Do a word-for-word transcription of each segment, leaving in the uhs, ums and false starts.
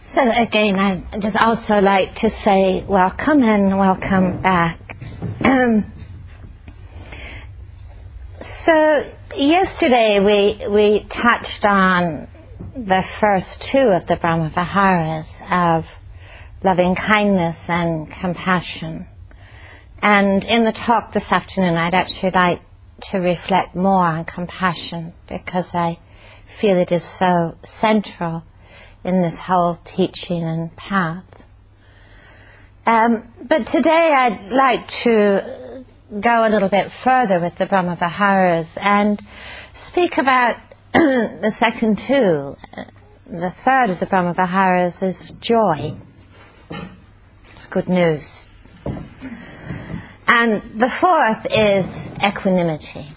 So again, I'd just also like to say welcome and welcome back. Um, so yesterday we we touched on the first two of the Brahma Viharas of loving kindness and compassion. And in the talk this afternoon, I'd actually like to reflect more on compassion because I feel it is so central in this whole teaching and path. Um, but today I'd like to go a little bit further with the Brahma Viharas and speak about the second two. The third of the Brahma Viharas is joy. It's good news. And the fourth is equanimity.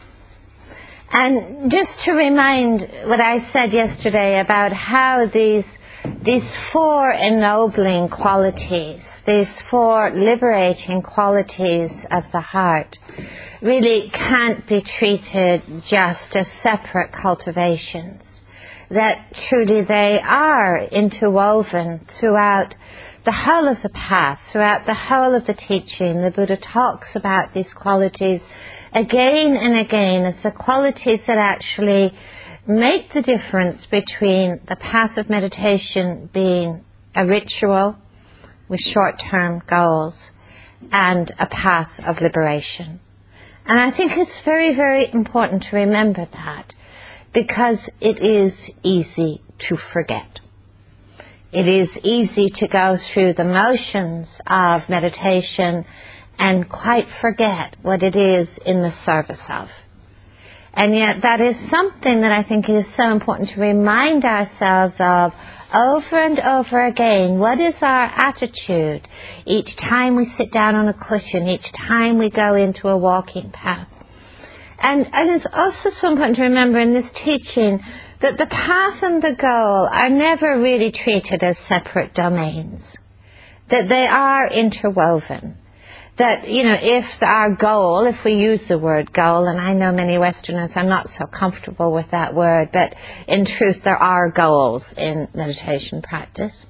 And just to remind what I said yesterday about how these these four ennobling qualities, these four liberating qualities of the heart really can't be treated just as separate cultivations. That truly they are interwoven throughout the whole of the path, throughout the whole of the teaching. The Buddha talks about these qualities again and again as the qualities that actually make the difference between the path of meditation being a ritual with short-term goals and a path of liberation. And I think it's very, very important to remember that because it is easy to forget. It is easy to go through the motions of meditation and quite forget what it is in the service of. And yet that is something that I think is so important to remind ourselves of over and over again. What is our attitude each time we sit down on a cushion, each time we go into a walking path? And, and it's also so important to remember in this teaching that the path and the goal are never really treated as separate domains, that they are interwoven. That, you know, if our goal, if we use the word goal, and I know many Westerners are not so comfortable with that word, but in truth there are goals in meditation practice.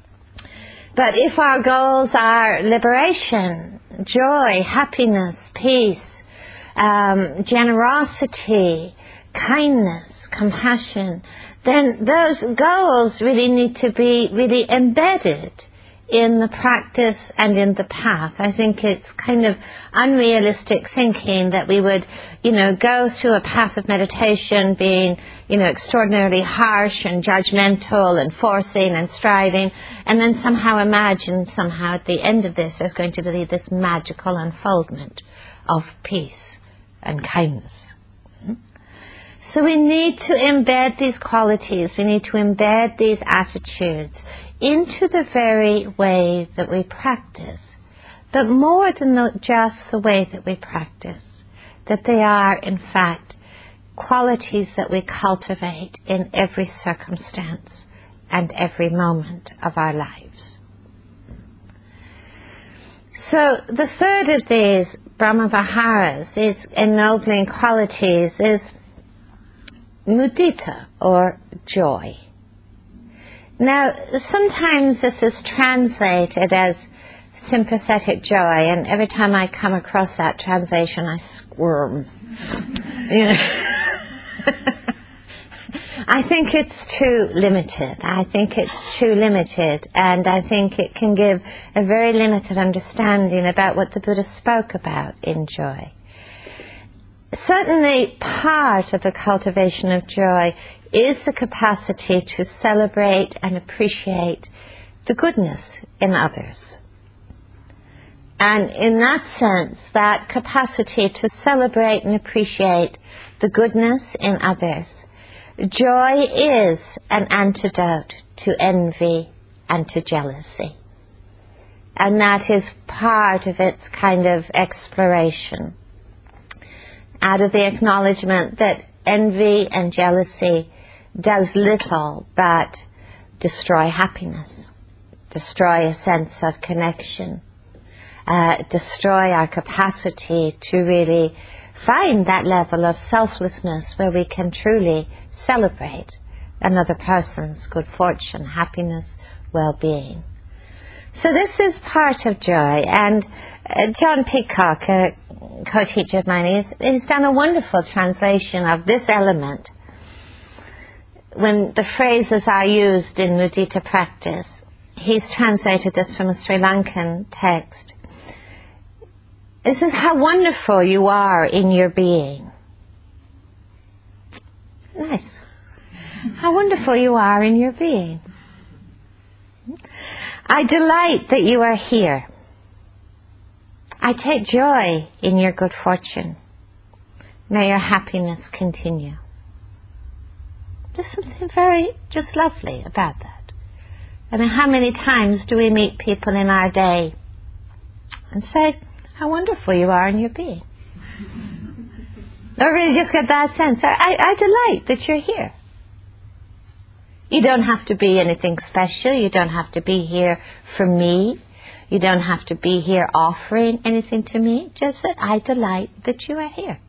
But if our goals are liberation, joy, happiness, peace, um, generosity, kindness, compassion, then those goals really need to be really embedded in the practice and in the path. I think it's kind of unrealistic thinking that we would, you know, go through a path of meditation being, you know, extraordinarily harsh and judgmental and forcing and striving, and then somehow imagine somehow at the end of this there's going to be this magical unfoldment of peace and kindness. So we need to embed these qualities, we need to embed these attitudes into the very way that we practice. But more than the, just the way that we practice, that they are in fact qualities that we cultivate in every circumstance and every moment of our lives. So the third of these Brahma Viharas, these ennobling qualities, is mudita, or joy. Now, sometimes this is translated as sympathetic joy, and every time I come across that translation, I squirm. You know? I think it's too limited. I think it's too limited, and I think it can give a very limited understanding about what the Buddha spoke about in joy. Certainly, part of the cultivation of joy is the capacity to celebrate and appreciate the goodness in others. And in that sense, that capacity to celebrate and appreciate the goodness in others, joy is an antidote to envy and to jealousy. And that is part of its kind of exploration. Out of the acknowledgement that envy and jealousy does little but destroy happiness, destroy a sense of connection, uh, destroy our capacity to really find that level of selflessness where we can truly celebrate another person's good fortune, happiness, well-being. So this is part of joy, and uh, John Peacock, a co-teacher of mine, he's, he's done a wonderful translation of this element. When the phrases are used in mudita practice, he's translated this from a Sri Lankan text. This is how wonderful you are in your being. Nice. How wonderful you are in your being. I delight that you are here. I take joy in your good fortune. May your happiness continue. There's something very just lovely about that. I mean, how many times do we meet people in our day and say, how wonderful you are in your being? Or really just get that sense, I, I delight that you're here. You don't have to be anything special. You don't have to be here for me. You don't have to be here offering anything to me. Just that I delight that you are here.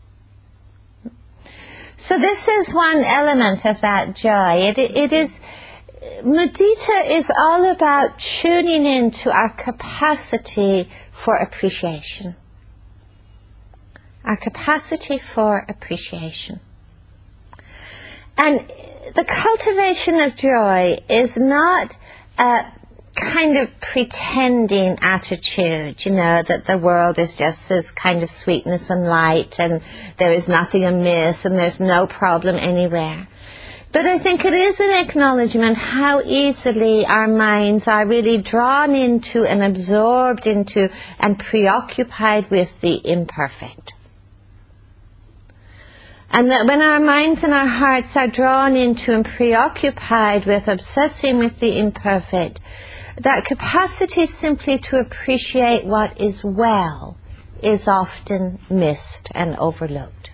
So this is one element of that joy. It, it is, mudita is all about tuning into our capacity for appreciation. Our capacity for appreciation. And the cultivation of joy is not a kind of pretending attitude, you know, that the world is just this kind of sweetness and light and there is nothing amiss and there's no problem anywhere. But I think it is an acknowledgement how easily our minds are really drawn into and absorbed into and preoccupied with the imperfect. And that when our minds and our hearts are drawn into and preoccupied with obsessing with the imperfect, that capacity simply to appreciate what is well is often missed and overlooked.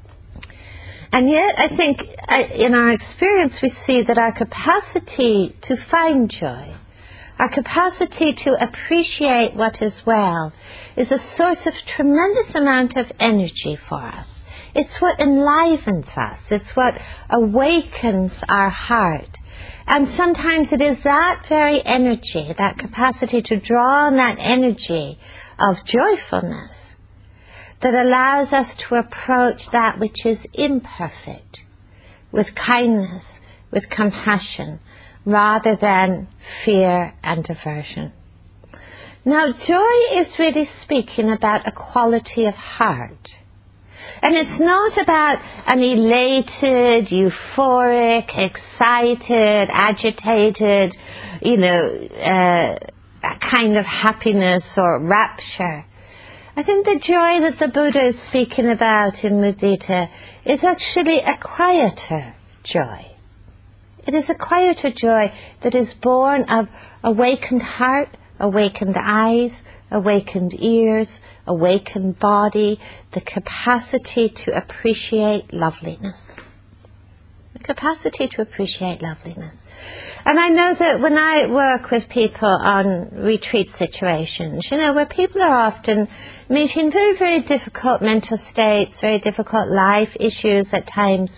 And yet, I think, in our experience, we see that our capacity to find joy, our capacity to appreciate what is well, is a source of tremendous amount of energy for us. It's what enlivens us. It's what awakens our heart. And sometimes it is that very energy, that capacity to draw on that energy of joyfulness that allows us to approach that which is imperfect with kindness, with compassion, rather than fear and aversion. Now, joy is really speaking about a quality of heart. And it's not about an elated, euphoric, excited, agitated, you know, uh, kind of happiness or rapture. I think the joy that the Buddha is speaking about in mudita is actually a quieter joy. It is a quieter joy that is born of awakened heart, awakened eyes, awakened ears, awakened body, the capacity to appreciate loveliness. The capacity to appreciate loveliness. And I know that when I work with people on retreat situations, you know, where people are often meeting very, very difficult mental states, very difficult life issues at times,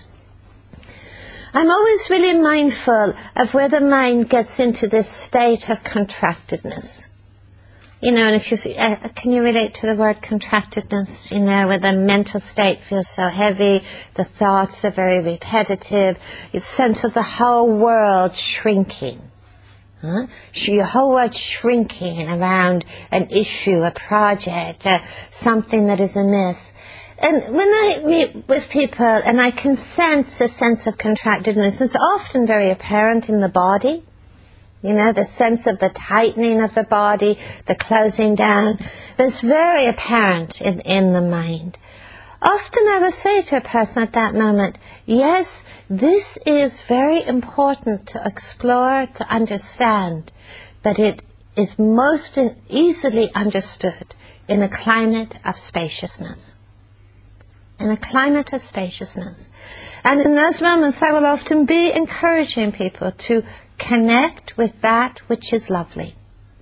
I'm always really mindful of where the mind gets into this state of contractedness. You know, and if you uh, can you relate to the word contractedness? You know, where the mental state feels so heavy, the thoughts are very repetitive, you sense of the whole world shrinking. Huh? Your whole world shrinking around an issue, a project, uh, something that is amiss. And when I meet with people and I can sense a sense of contractedness, it's often very apparent in the body. You know, the sense of the tightening of the body, the closing down. But it's very apparent in, in the mind. Often I will say to a person at that moment, yes, this is very important to explore, to understand, but it is most easily understood in a climate of spaciousness. In a climate of spaciousness. And in those moments I will often be encouraging people to connect with that which is lovely.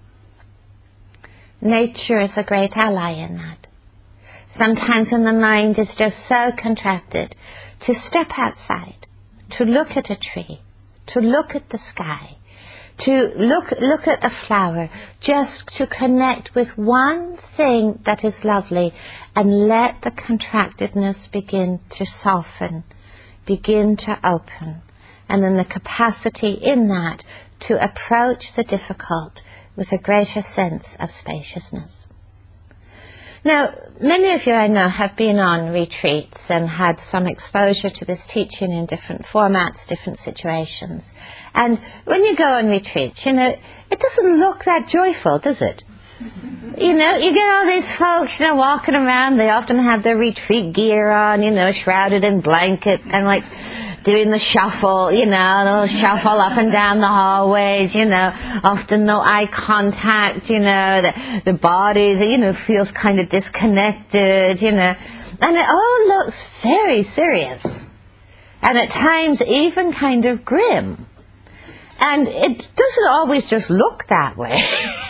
Nature is a great ally in that. Sometimes when the mind is just so contracted, to step outside, to look at a tree, to look at the sky, to look look at a flower, just to connect with one thing that is lovely and let the contractedness begin to soften, begin to open, and then the capacity in that to approach the difficult with a greater sense of spaciousness. Now, many of you I know have been on retreats and had some exposure to this teaching in different formats, different situations. And when you go on retreats, you know, it doesn't look that joyful, does it? You know, you get all these folks, you know, walking around. They often have their retreat gear on, you know, shrouded in blankets, kind of like doing the shuffle, you know, they'll shuffle up and down the hallways, you know, often no eye contact, you know, the, the bodies, you know, feels kind of disconnected, you know, and it all looks very serious, and at times even kind of grim. And it doesn't always just look that way.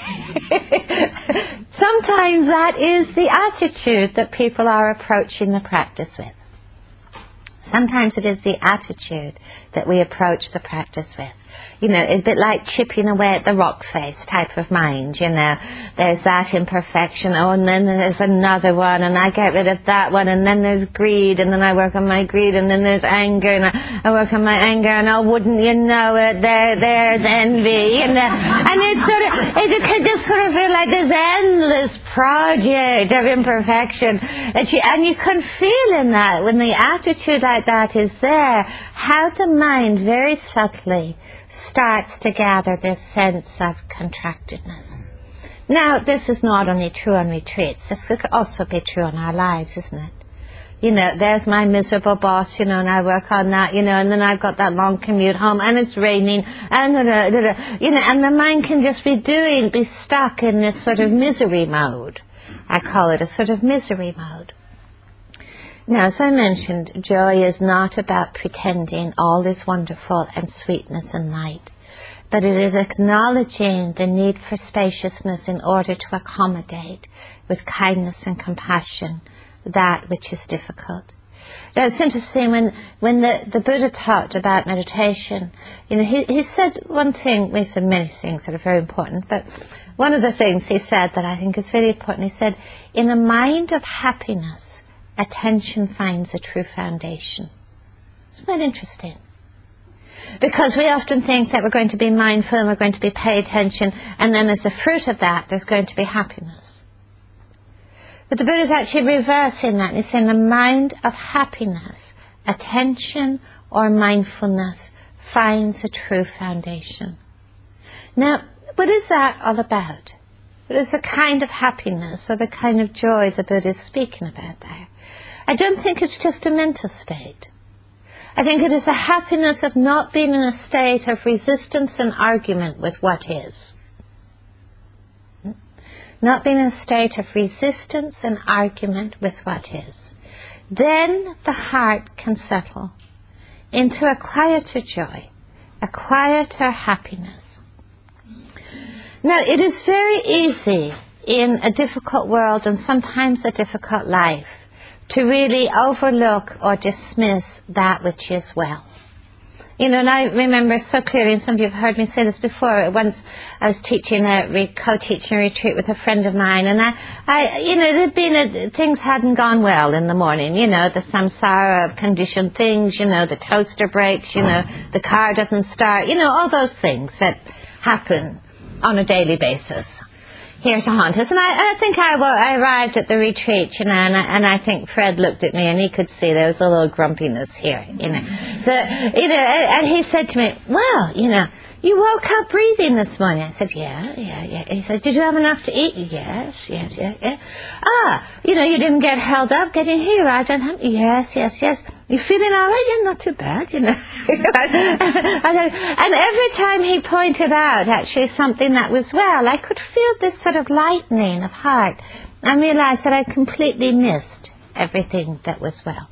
Sometimes that is the attitude that people are approaching the practice with. Sometimes it is the attitude that we approach the practice with. You know, it's a bit like chipping away at the rock face type of mind, you know. There's that imperfection, oh, and then there's another one, and I get rid of that one, and then there's greed, and then I work on my greed, and then there's anger, and I, I work on my anger, and oh, wouldn't you know it, there, there's envy, you know. And it's sort of, it can just sort of feel like this endless project of imperfection. That you, and you can feel in that, when the attitude like that is there, how the mind very subtly starts to gather this sense of contractedness. Now, this is not only true on retreats. This could also be true in our lives, isn't it? You know, there's my miserable boss, you know, and I work on that, you know, and then I've got that long commute home, and it's raining, and da, da, da, da, you know, and the mind can just be doing, be stuck in this sort of misery mode. I call it a sort of misery mode. Now, as I mentioned, joy is not about pretending all is wonderful and sweetness and light, but it is acknowledging the need for spaciousness in order to accommodate with kindness and compassion that which is difficult. Now, it's interesting, when, when the, the Buddha talked about meditation, you know, he, he said one thing, we said many things that are very important, but one of the things he said that I think is very important, he said, in a mind of happiness, attention finds a true foundation. Isn't that interesting? Because we often think that we're going to be mindful and we're going to be pay attention, and then as a fruit of that, there's going to be happiness. But the Buddha is actually reversing that. He's saying a mind of happiness, attention or mindfulness finds a true foundation. Now, what is that all about? What is the kind of happiness or the kind of joy the Buddha is speaking about there? I don't think it's just a mental state. I think it is a happiness of not being in a state of resistance and argument with what is. Not being in a state of resistance and argument with what is. Then the heart can settle into a quieter joy, a quieter happiness. Now, it is very easy in a difficult world and sometimes a difficult life to really overlook or dismiss that which is well. You know, and I remember so clearly, and some of you have heard me say this before, once I was teaching a, re- co-teaching a retreat with a friend of mine, and I, I you know, there'd been a, things hadn't gone well in the morning, you know, the samsara of conditioned things, you know, the toaster breaks, you know, the car doesn't start, you know, all those things that happen on a daily basis. Here's a haunt us. And I, I think I, well, I arrived at the retreat, you know, and I, and I think Fred looked at me and he could see there was a little grumpiness here, you know. So, you know, and, and he said to me, well, you know, you woke up breathing this morning. I said, yeah, yeah, yeah. He said, did you have enough to eat? Yes, yes, yes, yes. Ah, you know, you didn't get held up getting here. I don't have, yes, yes, yes. You feeling all right? Yeah, not too bad, you know. And every time he pointed out actually something that was well, I could feel this sort of lightening of heart. I realized that I completely missed everything that was well.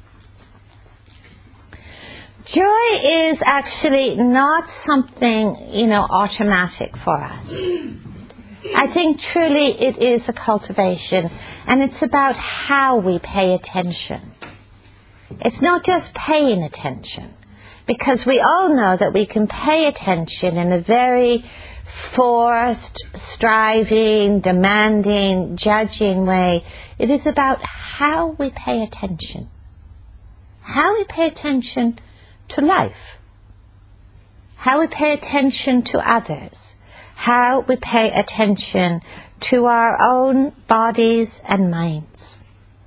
Joy is actually not something, you know, automatic for us. I think truly it is a cultivation, and it's about how we pay attention. It's not just paying attention. Because we all know that we can pay attention in a very forced, striving, demanding, judging way. It is about how we pay attention. How we pay attention to life. How we pay attention to others. How we pay attention to our own bodies and minds.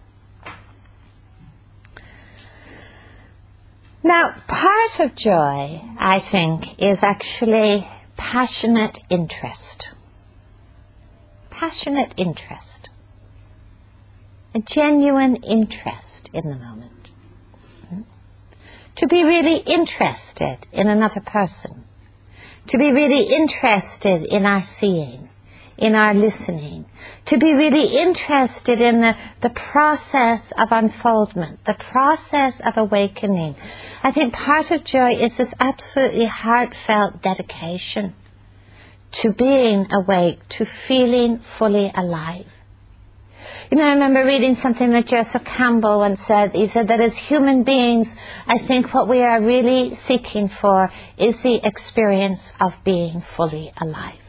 Now, part of joy, I think, is actually passionate interest. Passionate interest. A genuine interest in the moment. To be really interested in another person. To be really interested in our seeing, in our listening. To be really interested in the, the process of unfoldment, the process of awakening. I think part of joy is this absolutely heartfelt dedication to being awake, to feeling fully alive. You know, I remember reading something that Joseph Campbell once said. He said that as human beings, I think what we are really seeking for is the experience of being fully alive.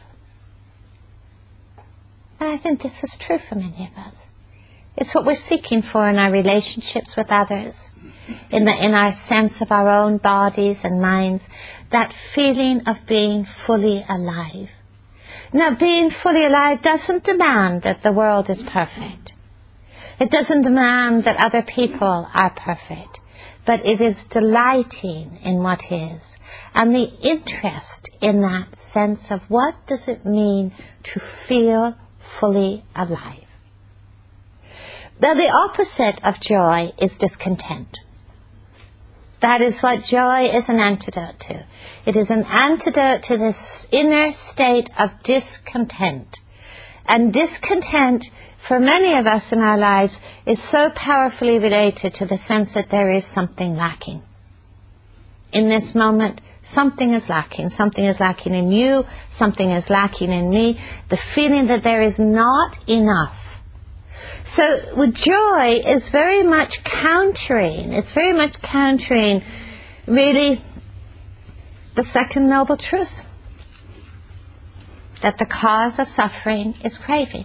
And I think this is true for many of us. It's what we're seeking for in our relationships with others, in the, in our sense of our own bodies and minds, that feeling of being fully alive. Now, being fully alive doesn't demand that the world is perfect. It doesn't demand that other people are perfect. But it is delighting in what is. And the interest in that sense of what does it mean to feel fully alive. Now, the opposite of joy is discontent. That is what joy is an antidote to. It is an antidote to this inner state of discontent. And discontent, for many of us in our lives, is so powerfully related to the sense that there is something lacking. In this moment, something is lacking. Something is lacking in you. Something is lacking in me. The feeling that there is not enough. So with joy is very much countering, it's very much countering really the second noble truth. That the cause of suffering is craving.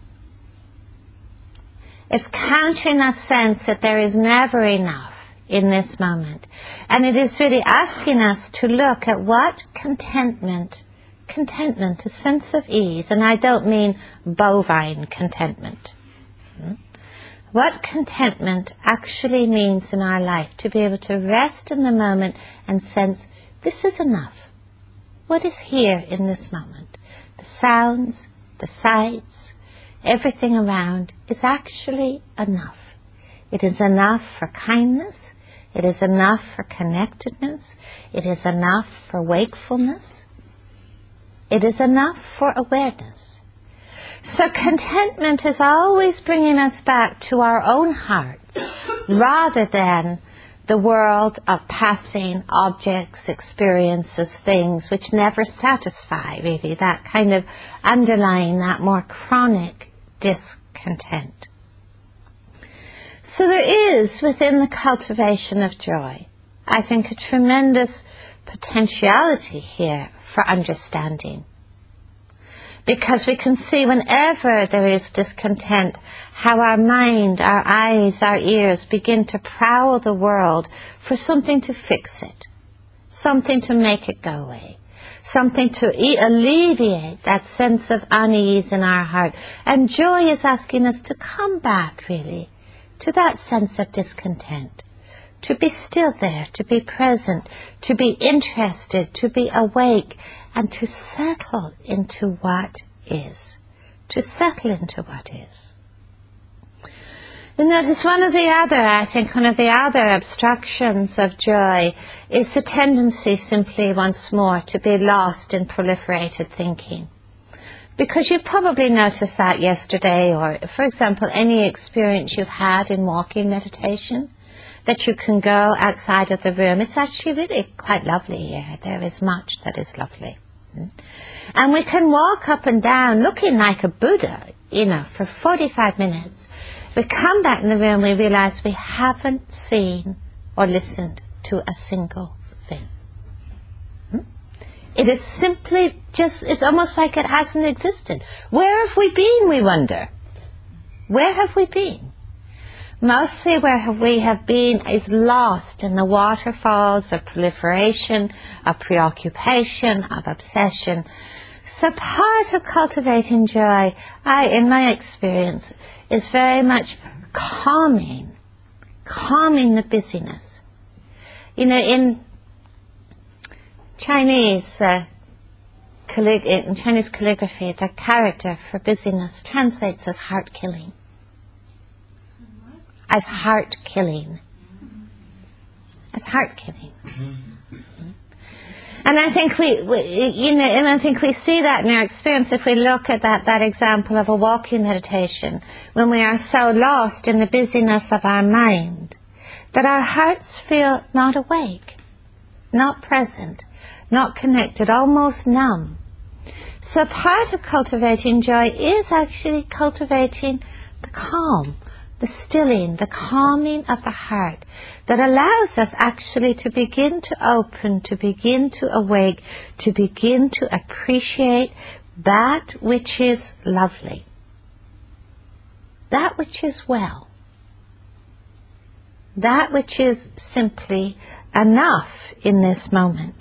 It's countering that sense that there is never enough in this moment. And it is really asking us to look at what contentment, contentment, a sense of ease, and I don't mean bovine contentment. What contentment actually means in our life, to be able to rest in the moment and sense, this is enough. What is here in this moment? The sounds, the sights, everything around is actually enough. It is enough for kindness. It is enough for connectedness. It is enough for wakefulness. It is enough for awareness. So contentment is always bringing us back to our own hearts rather than the world of passing objects, experiences, things which never satisfy, really, that kind of underlying, that more chronic discontent. So there is, within the cultivation of joy, I think, a tremendous potentiality here for understanding. Because we can see whenever there is discontent, how our mind, our eyes, our ears begin to prowl the world for something to fix it, something to make it go away, something to e- alleviate that sense of unease in our heart. And joy is asking us to come back, really, to that sense of discontent, to be still there, to be present, to be interested, to be awake, and to settle into what is. To settle into what is. You notice one of the other, I think, one of the other obstructions of joy is the tendency simply once more to be lost in proliferated thinking. Because you probably noticed that yesterday, or, for example, any experience you've had in walking meditation, that you can go outside of the room. It's actually really quite lovely here. There is much that is lovely. And we can walk up and down looking like a Buddha, you know, for forty-five minutes. We come back in the room, we realize we haven't seen or listened to a single nothing. Hmm? It is simply just, it's almost like it hasn't existed. Where have we been, we wonder? Where have we been? Mostly where we have been is lost in the waterfalls of proliferation, of preoccupation, of obsession. So part of cultivating joy, I, in my experience, is very much calming, calming the busyness. You know, in Chinese, uh, callig- in Chinese calligraphy, the character for busyness translates as heart-killing. As heart-killing. As heart-killing. And I think we, we, you know, and I think we see that in our experience if we look at that, that example of a walking meditation, when we are so lost in the busyness of our mind, that our hearts feel not awake, not present, not connected, almost numb. So part of cultivating joy is actually cultivating the calm, the stilling, the calming of the heart that allows us actually to begin to open, to begin to awake, to begin to appreciate that which is lovely, that which is well, that which is simply enough in this moment.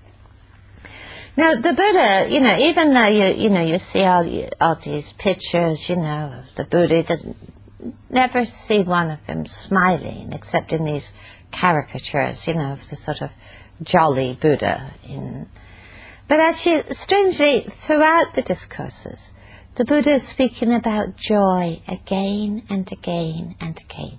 Now, the Buddha, you know, even though you, you know, you see all, all these pictures, you know, of the Buddha, doesn't never see one of him smiling, except in these caricatures, you know, of the sort of jolly Buddha. In, but actually, strangely, throughout the discourses, the Buddha is speaking about joy again and again and again.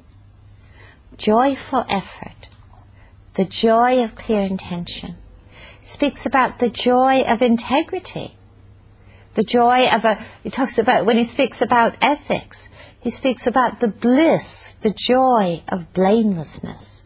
Joyful effort, the joy of clear intention. He speaks about the joy of integrity, the joy of a, he talks about, when he speaks about ethics, he speaks about the bliss, the joy of blamelessness.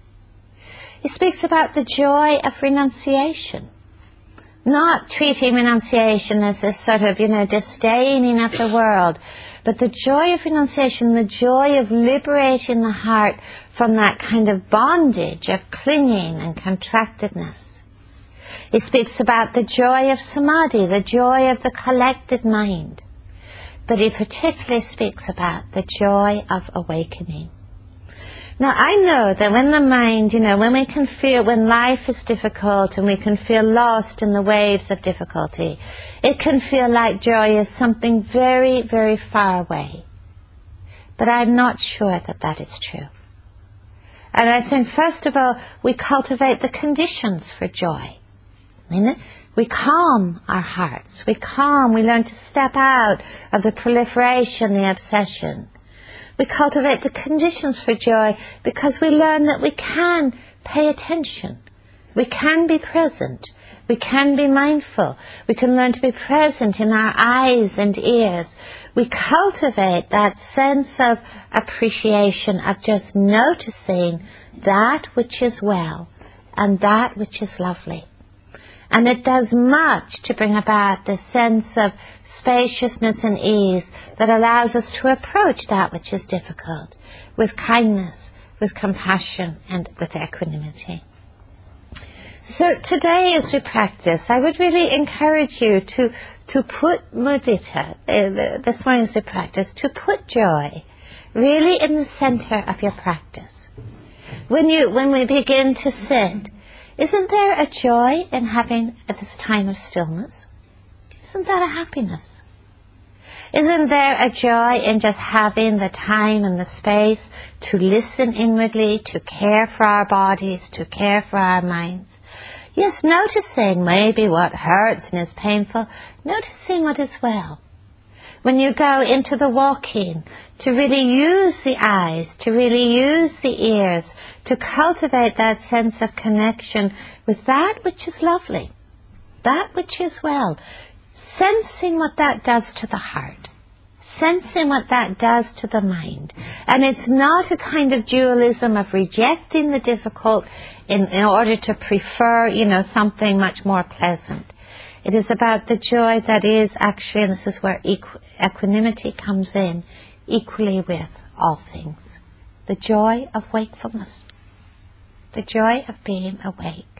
He speaks about the joy of renunciation. Not treating renunciation as this sort of, you know, disdaining of the world, but the joy of renunciation, the joy of liberating the heart from that kind of bondage of clinging and contractedness. He speaks about the joy of samadhi, the joy of the collected mind. But he particularly speaks about the joy of awakening. Now, I know that when the mind, you know, when we can feel, when life is difficult and we can feel lost in the waves of difficulty, it can feel like joy is something very, very far away. But I'm not sure that that is true. And I think, first of all, we cultivate the conditions for joy. We calm our hearts. We calm. We learn to step out of the proliferation, the obsession. We cultivate the conditions for joy because we learn that we can pay attention. We can be present. We can be mindful. We can learn to be present in our eyes and ears. We cultivate that sense of appreciation, of just noticing that which is well and that which is lovely. And it does much to bring about this sense of spaciousness and ease that allows us to approach that which is difficult with kindness, with compassion, and with equanimity. So today, as we practice, I would really encourage you to, to put mudita, uh, this morning as we practice, to put joy really in the center of your practice. When you, when we begin to sit, isn't there a joy in having this time of stillness? Isn't that a happiness? Isn't there a joy in just having the time and the space to listen inwardly, to care for our bodies, to care for our minds? Yes, noticing maybe what hurts and is painful, noticing what is well. When you go into the walking, to really use the eyes, to really use the ears, to cultivate that sense of connection with that which is lovely, that which is well, sensing what that does to the heart, sensing what that does to the mind. And it's not a kind of dualism of rejecting the difficult in, in order to prefer, you know, something much more pleasant. It is about the joy that is actually, and this is where equ- equanimity comes in, equally with all things. The joy of wakefulness. The joy of being awake.